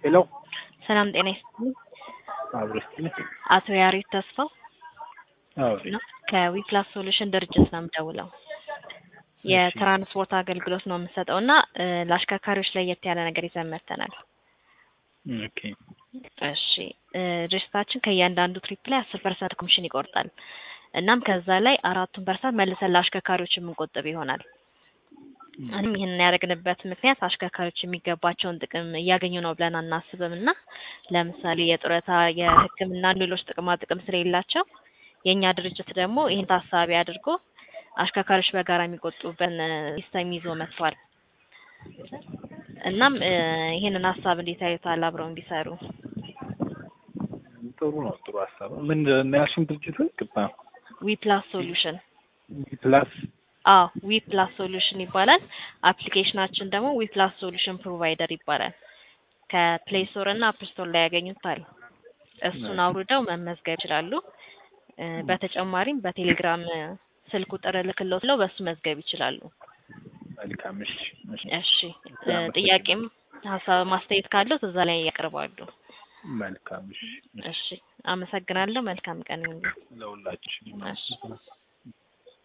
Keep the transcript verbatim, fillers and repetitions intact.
ሄሎ ሰላም ጤና ይስጥልኝ። አብረስቲ አቶ ያሬድ ተስፋው አዎ ነው ከዊፕላስ ሶሉሽን ድርጅት ነው የምደውለው። የትራንስፖርት አገልግሎት ነው የምንሰጠውና ለአሽከርካሪዎች ለየት ያለ ነገር ይዘን መጥተናል። ኦኬ እሺ ድርጅታችን ከእያንዳንዱ ትሪፕ ላይ አስር ፐርሰንት ኮሚሽን ይቆርጣል። እናም ከዛ ላይ አራቱን ፐርሰንት መልሰን ለአሽከርካሪዎች የምንቆጥብ ይሆናል። እኔም ይሄንን ያደረግንበት ምክንያት አሽከርካሪዎች የሚገባቸውን ጥቅም እያገኙ ነው ብለን አናስብምና ለምሳሌ የጡረታ የሕክምና ሌሎች ጥቅማ ጥቅም ስለሌላቸው የኛ ድርጅት ደግሞ ይሄን ታሳቢ አድርጎ አሽከርካሪዎች በጋራ የሚቆጥቡበት ሲስተም ይዞ መጥቷል። እናም ይሄንን ሐሳብ እንዴት አይተዋል? አብረው እንዲሰሩ ጥሩ ነው። ጥሩ ሐሳብ ነው። ምን ያልሽኝ ድርጅቱ ግባ ዊፕላስ ሶሉሽን ፕላስ አዎ ዊፕላስ ሶሉሽን ይባላል። አፕሊኬሽናችን ደግሞ ዊፕላስ ሶሉሽን ፕሮቫይደር ይባላል። ከፕሌይ ስቶር እና አፕ ስቶር ላይ ያገኙታል። እሱን አውርደው መመዝገብ ይችላሉ። በተጨማሪም በቴሌግራም ስልክ ቁጥር ልክልዎት በሱ መዝገብ ይችላሉ። መልካም እሺ እሺ ጥያቄም ሐሳብ ማስተያየት ካለው እዛ ላይ ያቀርባሉ። መልካም እሺ እሺ አመሰግናለሁ። መልካም ቀን ይሁን ለሁላችሁ። እሺ